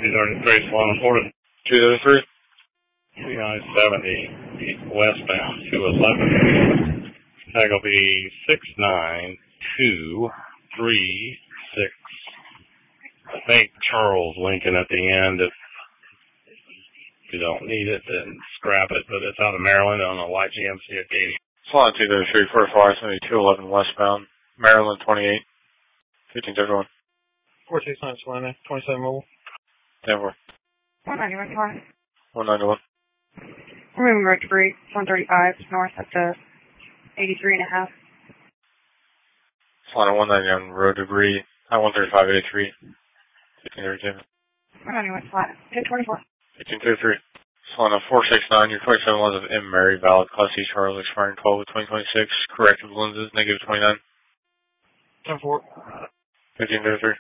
These are very slow and Florida. 203. CI-70 westbound 211. Tag will be 69236. I think Charles Lincoln at the end. If you don't need it, then scrap it. But it's out of Maryland on a white GMC at 80. Solana 203, 45, 211 westbound, Maryland 28, 1531. 469 Solana, 27 mobile. 10-4. 191 north. 191. We're moving right debris, 135 north up to 83.5. Solana 191, road debris, I-135, 83, 1532. 191 flat, 1024. 1533. Solana 469, your 27 lens of M. Mary, valid, Class C Charles, expiring 12 of 2026, corrective lenses, -29. 10-4. 1533.